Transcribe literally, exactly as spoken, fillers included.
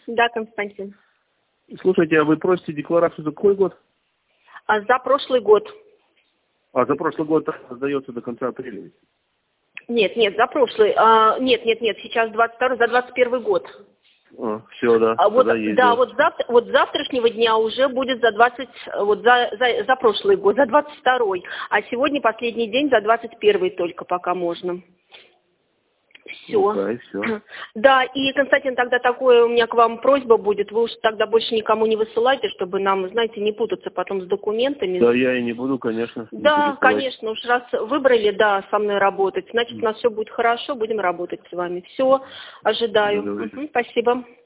Да, Константин. Слушайте, а вы просите декларацию за какой год? А за прошлый год. А за прошлый год сдается до конца апреля. Нет, нет, за прошлый. А, нет, нет, нет, сейчас двадцать второй, за двадцать первый год. А, все, да. А вот, есть, да, да. вот, завтра, вот с завтрашнего дня уже будет за двадцать, вот за, за, за прошлый год, за двадцать второй. А сегодня последний день за двадцать первый только пока можно. Все. Ну, да, и все. Да, и, Константин, тогда такое у меня к вам просьба будет. Вы уж тогда больше никому не высылайте, чтобы нам, знаете, не путаться потом с документами. Да, я и не буду, конечно. Да, конечно, уж раз выбрали, да, со мной работать, значит, у нас все будет хорошо, будем работать с вами. Все, ожидаю. Угу, спасибо.